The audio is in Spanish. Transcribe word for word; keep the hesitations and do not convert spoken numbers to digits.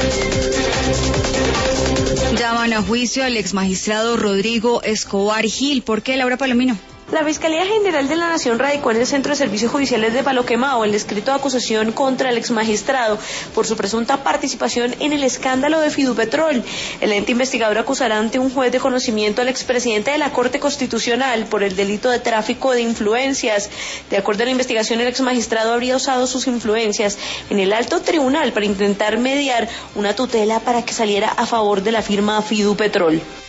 Llaman a juicio al exmagistrado Rodrigo Escobar Gil. ¿Por qué, Laura Palomino? La Fiscalía General de la Nación radicó en el Centro de Servicios Judiciales de Palo Quemado el escrito de acusación contra el exmagistrado por su presunta participación en el escándalo de Fidupetrol. El ente investigador acusará ante un juez de conocimiento al expresidente de la Corte Constitucional por el delito de tráfico de influencias. De acuerdo a la investigación, el exmagistrado habría usado sus influencias en el alto tribunal para intentar mediar una tutela para que saliera a favor de la firma Fidupetrol.